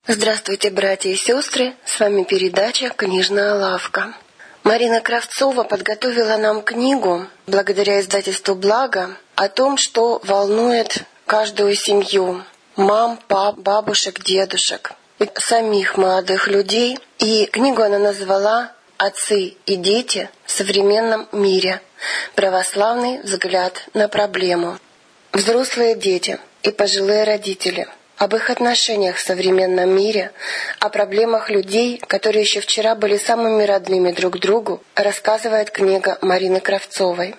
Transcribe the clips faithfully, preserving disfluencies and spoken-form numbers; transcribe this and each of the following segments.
Здравствуйте, братья и сестры! С вами передача «Книжная лавка». Марина Кравцова подготовила нам книгу, благодаря издательству «Благо», о том, что волнует каждую семью — мам, пап, бабушек, дедушек, и самих молодых людей. И книгу она назвала «Отцы и дети в современном мире. Православный взгляд на проблему». Взрослые дети и пожилые родители — об их отношениях в современном мире, о проблемах людей, которые еще вчера были самыми родными друг другу, рассказывает книга Марины Кравцовой.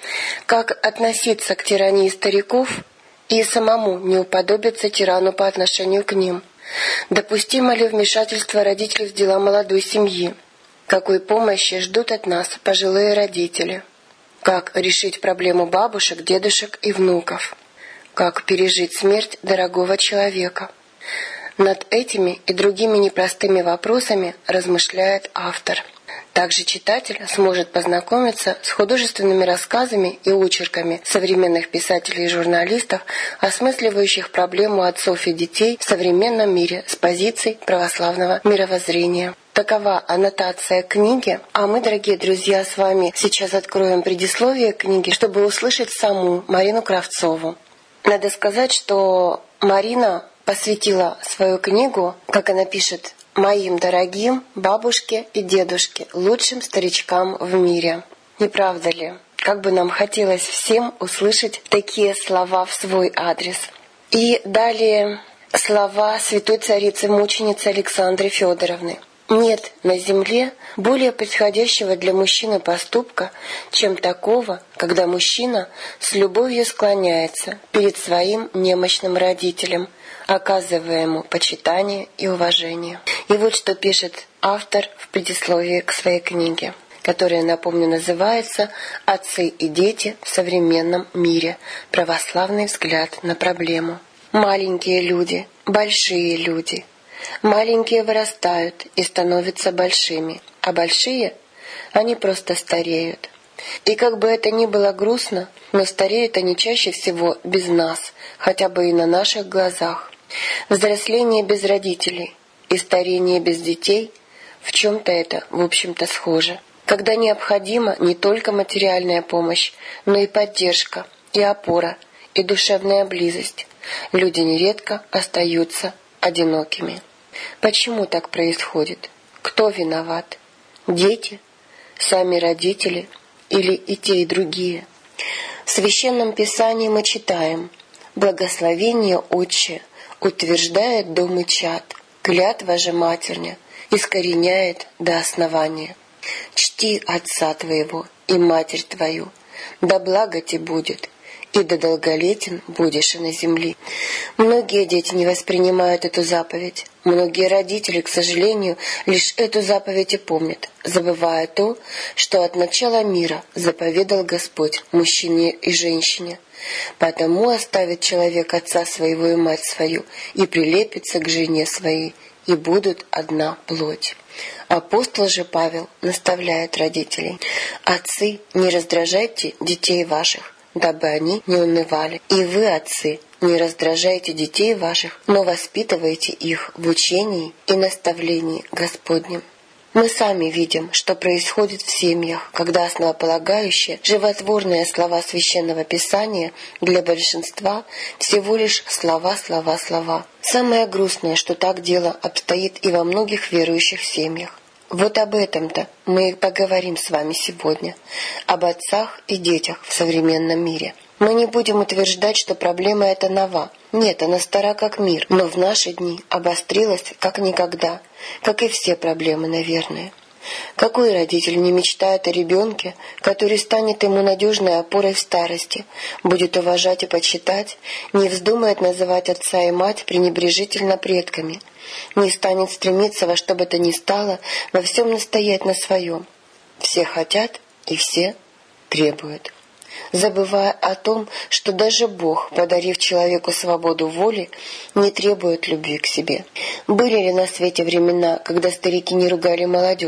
Как относиться к тирании стариков и самому не уподобиться тирану по отношению к ним? Допустимо ли вмешательство родителей в дела молодой семьи? Какой помощи ждут от нас пожилые родители? Как решить проблему бабушек, дедушек и внуков? Как пережить смерть дорогого человека? Над этими и другими непростыми вопросами размышляет автор. Также читатель сможет познакомиться с художественными рассказами и очерками современных писателей и журналистов, осмысливающих проблему отцов и детей в современном мире с позиций православного мировоззрения. Такова аннотация книги, а мы, дорогие друзья, с вами сейчас откроем предисловие книги, чтобы услышать саму Марину Кравцову. Надо сказать, что Марина посвятила свою книгу, как она пишет, «Моим дорогим бабушке и дедушке, лучшим старичкам в мире». Не правда ли? Как бы нам хотелось всем услышать такие слова в свой адрес. И далее слова святой царицы-мученицы Александры Федоровны. Нет на земле более подходящего для мужчины поступка, чем такого, когда мужчина с любовью склоняется перед своим немощным родителем, оказывая ему почитание и уважение. И вот что пишет автор в предисловии к своей книге, которая, напомню, называется «Отцы и дети в современном мире. Православный взгляд на проблему». Маленькие люди, большие люди. Маленькие вырастают и становятся большими, а большие, они просто стареют. И как бы это ни было грустно, но стареют они чаще всего без нас, хотя бы и на наших глазах. Взросление без родителей и старение без детей — в чем-то это, в общем-то, схоже. Когда необходима не только материальная помощь, но и поддержка, и опора, и душевная близость, люди нередко остаются одинокими. Почему так происходит? Кто виноват? Дети? Сами родители? Или и те, и другие? В Священном Писании мы читаем: «Благословение Отче утверждает дом и чад, клятва же матерня искореняет до основания. Чти отца твоего и матерь твою, да благо тебе будет, и да долголетен будешь и на земле». Многие дети не воспринимают эту заповедь. Многие родители, к сожалению, лишь эту заповедь и помнят, забывая то, что от начала мира заповедал Господь мужчине и женщине. «Потому оставит человек отца своего и мать свою, и прилепится к жене своей, и будут одна плоть». Апостол же Павел наставляет родителей: «Отцы, не раздражайте детей ваших, дабы они не унывали. И вы, отцы, не раздражайте детей ваших, но воспитывайте их в учении и наставлении Господнем». Мы сами видим, что происходит в семьях, когда основополагающие, животворные слова Священного Писания для большинства всего лишь слова, слова, слова. Самое грустное, что так дело обстоит и во многих верующих семьях. Вот об этом-то мы и поговорим с вами сегодня, об отцах и детях в современном мире. Мы не будем утверждать, что проблема эта нова. Нет, она стара как мир, но в наши дни обострилась как никогда, как и все проблемы, наверное. Какой родитель не мечтает о ребенке, который станет ему надежной опорой в старости, будет уважать и почитать, не вздумает называть отца и мать пренебрежительно предками, не станет стремиться во что бы то ни стало во всем настоять на своем. Все хотят и все требуют, забывая о том, что даже Бог, подарив человеку свободу воли, не требует любви к себе. Были ли на свете времена, когда старики не ругали молодежь?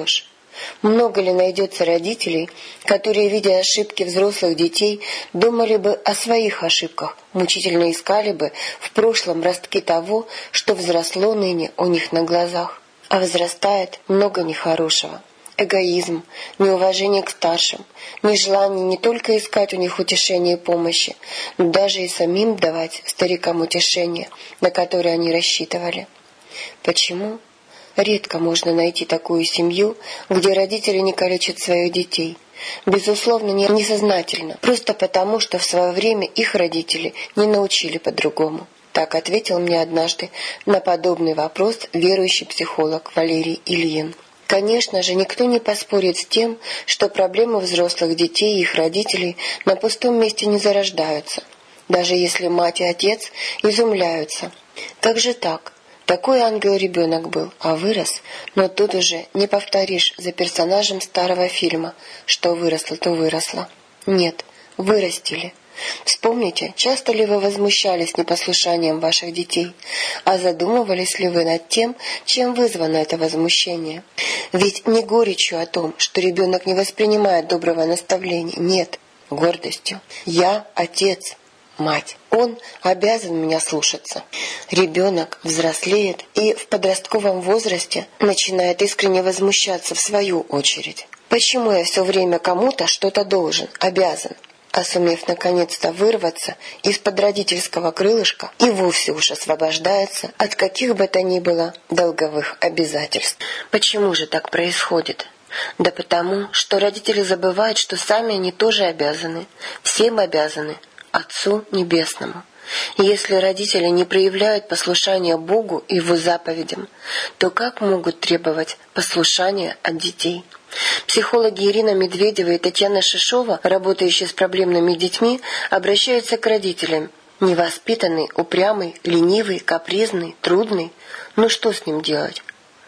Много ли найдется родителей, которые, видя ошибки взрослых детей, думали бы о своих ошибках, мучительно искали бы в прошлом ростки того, что взросло ныне у них на глазах. А возрастает много нехорошего. Эгоизм, неуважение к старшим, нежелание не только искать у них утешения и помощи, но даже и самим давать старикам утешение, на которое они рассчитывали. Почему? Редко можно найти такую семью, где родители не калечат своих детей. Безусловно, не несознательно, просто потому, что в свое время их родители не научили по-другому. Так ответил мне однажды на подобный вопрос верующий психолог Валерий Ильин. Конечно же, никто не поспорит с тем, что проблемы взрослых детей и их родителей на пустом месте не зарождаются, даже если мать и отец изумляются. Как же так? Такой ангел-ребенок был, а вырос, но тут уже не повторишь за персонажем старого фильма, что выросло, то выросло. Нет, вырастили. Вспомните, часто ли вы возмущались непослушанием ваших детей, а задумывались ли вы над тем, чем вызвано это возмущение? Ведь не горечью о том, что ребенок не воспринимает доброго наставления, нет, гордостью. Я отец, мать. Он обязан меня слушаться. Ребенок взрослеет и в подростковом возрасте начинает искренне возмущаться в свою очередь. Почему я все время кому-то что-то должен, обязан? А сумев наконец-то вырваться из-под родительского крылышка, и вовсе уж освобождается от каких бы то ни было долговых обязательств. Почему же так происходит? Да потому, что родители забывают, что сами они тоже обязаны, всем обязаны, Отцу Небесному. И если родители не проявляют послушания Богу и Его заповедям, то как могут требовать послушания от детей? Психологи Ирина Медведева и Татьяна Шишова, работающие с проблемными детьми, обращаются к родителям. Невоспитанный, упрямый, ленивый, капризный, трудный. Ну что с ним делать?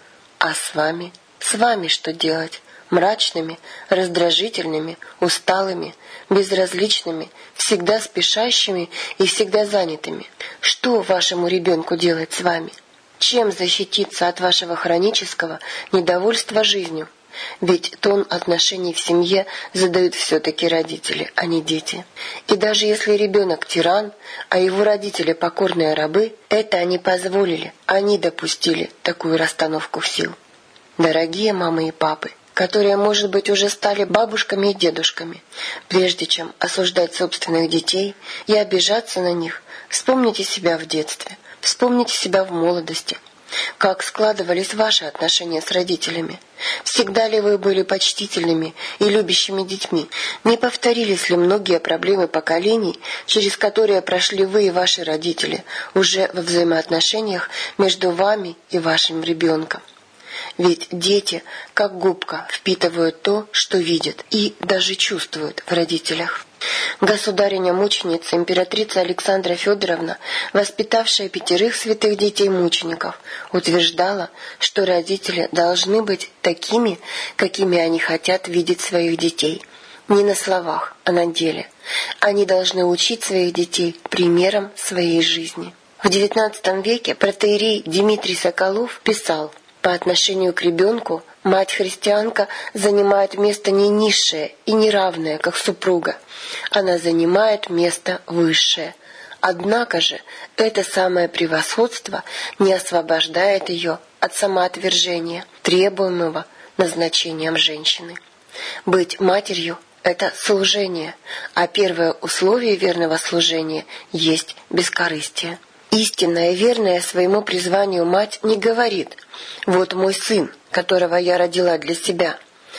А с вами? С вами что делать? Мрачными, раздражительными, усталыми, безразличными, всегда спешащими и всегда занятыми. Что вашему ребенку делать с вами? Чем защититься от вашего хронического недовольства жизнью? Ведь тон отношений в семье задают все-таки родители, а не дети. И даже если ребенок тиран, а его родители покорные рабы, это они позволили, они допустили такую расстановку сил. Дорогие мамы и папы, которые, может быть, уже стали бабушками и дедушками, прежде чем осуждать собственных детей и обижаться на них, вспомните себя в детстве, вспомните себя в молодости. Как складывались ваши отношения с родителями? Всегда ли вы были почтительными и любящими детьми? Не повторились ли многие проблемы поколений, через которые прошли вы и ваши родители, уже во взаимоотношениях между вами и вашим ребенком? Ведь дети, как губка, впитывают то, что видят и даже чувствуют в родителях. Государиня-мученица, императрица Александра Федоровна, воспитавшая пятерых святых детей-мучеников, утверждала, что родители должны быть такими, какими они хотят видеть своих детей. Не на словах, а на деле. Они должны учить своих детей примером своей жизни. В девятнадцатом веке протоиерей Дмитрий Соколов писал: «По отношению к ребенку мать-христианка занимает место не низшее и не равное, как супруга. Она занимает место высшее. Однако же это самое превосходство не освобождает ее от самоотвержения, требуемого назначением женщины. Быть матерью – это служение, а первое условие верного служения есть бескорыстие». Истинная, верная своему призванию мать не говорит: «Вот мой сын, которого я родила для себя».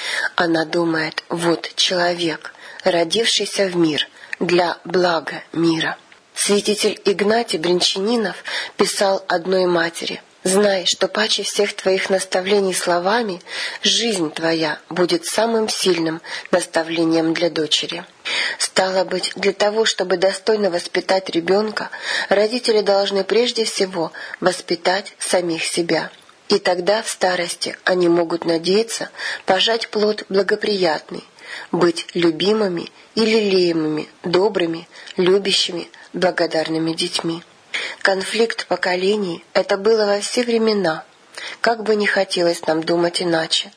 Она думает: «Вот человек, родившийся в мир для блага мира». Святитель Игнатий Брянчанинов писал одной матери: «Знай, что паче всех твоих наставлений словами, жизнь твоя будет самым сильным наставлением для дочери». Стало быть, для того, чтобы достойно воспитать ребенка, родители должны прежде всего воспитать самих себя. И тогда в старости они могут надеяться пожать плод благоприятный, быть любимыми и лелеемыми, добрыми, любящими, благодарными детьми. Конфликт поколений – это было во все времена, как бы ни хотелось нам думать иначе.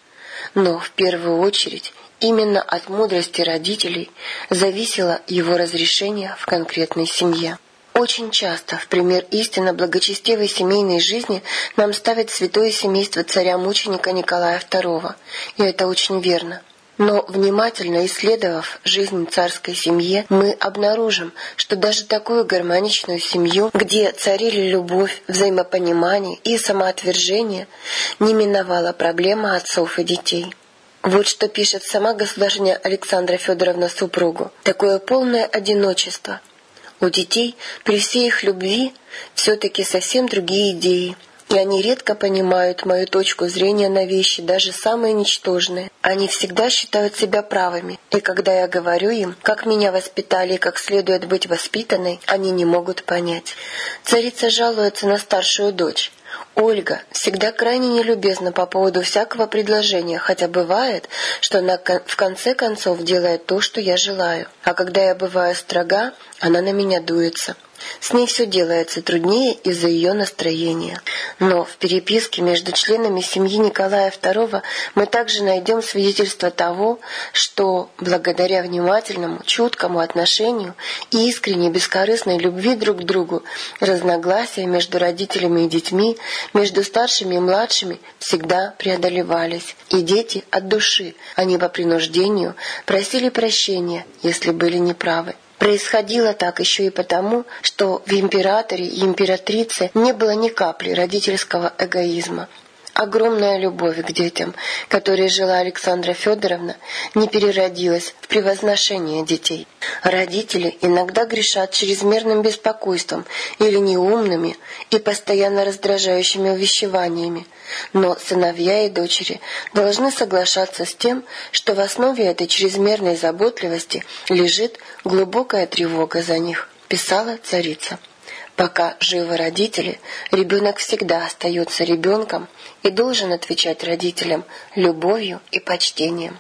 Но в первую очередь именно от мудрости родителей зависело его разрешение в конкретной семье. Очень часто в пример истинно благочестивой семейной жизни нам ставят святое семейство царя-мученика Николая второго, и это очень верно. Но внимательно исследовав жизнь царской семьи, мы обнаружим, что даже такую гармоничную семью, где царили любовь, взаимопонимание и самоотвержение, не миновала проблема отцов и детей. Вот что пишет сама государыня Александра Федоровна супругу. Такое полное одиночество. У детей при всей их любви все-таки совсем другие идеи, и они редко понимают мою точку зрения на вещи, даже самые ничтожные. Они всегда считают себя правыми, и когда я говорю им, как меня воспитали и как следует быть воспитанной, они не могут понять. Царица жалуется на старшую дочь. Ольга всегда крайне нелюбезна по поводу всякого предложения, хотя бывает, что она в конце концов делает то, что я желаю. А когда я бываю строга, она на меня дуется. С ней все делается труднее из-за ее настроения. Но в переписке между членами семьи Николая второго мы также найдем свидетельство того, что благодаря внимательному, чуткому отношению и искренней бескорыстной любви друг к другу разногласия между родителями и детьми, между старшими и младшими всегда преодолевались. И дети от души, а не по принуждению, просили прощения, если были неправы. Происходило так еще и потому, что в императоре и императрице не было ни капли родительского эгоизма. Огромная любовь к детям, которой жила Александра Федоровна, не переродилась в превозношение детей. Родители иногда грешат чрезмерным беспокойством или неумными и постоянно раздражающими увещеваниями, но сыновья и дочери должны соглашаться с тем, что в основе этой чрезмерной заботливости лежит глубокая тревога за них, писала царица. Пока живы родители, ребенок всегда остается ребенком и должен отвечать родителям любовью и почтением.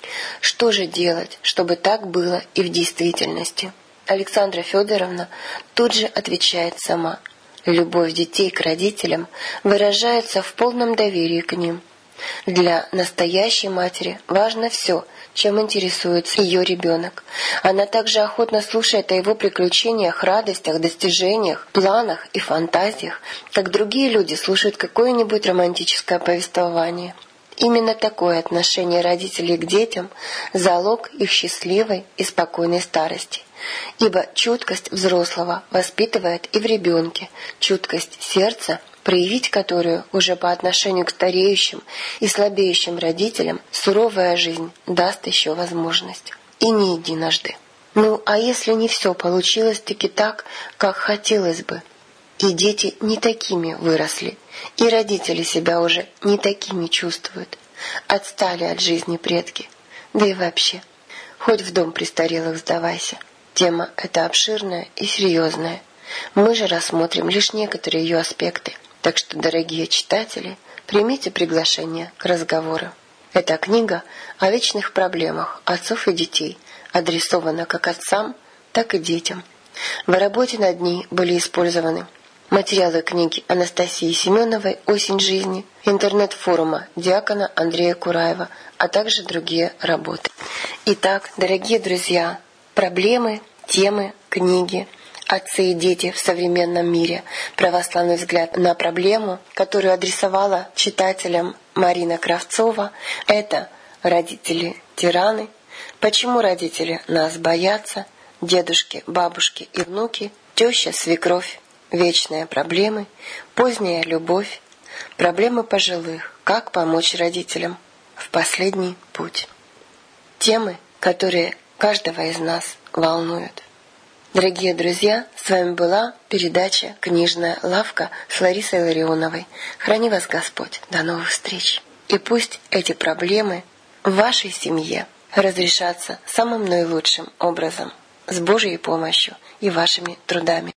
Что же делать, чтобы так было и в действительности? Александра Федоровна тут же отвечает сама. Любовь детей к родителям выражается в полном доверии к ним. Для настоящей матери важно все, чем интересуется ее ребенок. Она также охотно слушает о его приключениях, радостях, достижениях, планах и фантазиях, как другие люди слушают какое-нибудь романтическое повествование. Именно такое отношение родителей к детям – залог их счастливой и спокойной старости. Ибо чуткость взрослого воспитывает и в ребенке чуткость сердца, проявить которую уже по отношению к стареющим и слабеющим родителям суровая жизнь даст еще возможность. И не единожды. Ну, а если не все получилось-таки так, как хотелось бы? И дети не такими выросли, и родители себя уже не такими чувствуют. Отстали от жизни предки. Да и вообще, хоть в дом престарелых сдавайся. Тема эта обширная и серьезная. Мы же рассмотрим лишь некоторые ее аспекты. Так что, дорогие читатели, примите приглашение к разговору. Эта книга о вечных проблемах отцов и детей адресована как отцам, так и детям. В работе над ней были использованы материалы книги Анастасии Семеновой «Осень жизни», интернет-форума диакона Андрея Кураева, а также другие работы. Итак, дорогие друзья, проблемы, темы, книги, отцы и дети в современном мире. Православный взгляд на проблему, которую адресовала читателям Марина Кравцова, это родители-тираны, почему родители нас боятся, дедушки, бабушки и внуки, теща, свекровь, вечные проблемы, поздняя любовь, проблемы пожилых, как помочь родителям в последний путь. Темы, которые каждого из нас волнуют. Дорогие друзья, с вами была передача «Книжная лавка» с Ларисой Ларионовой. Храни вас Господь. До новых встреч. И пусть эти проблемы в вашей семье разрешатся самым наилучшим образом, с Божьей помощью и вашими трудами.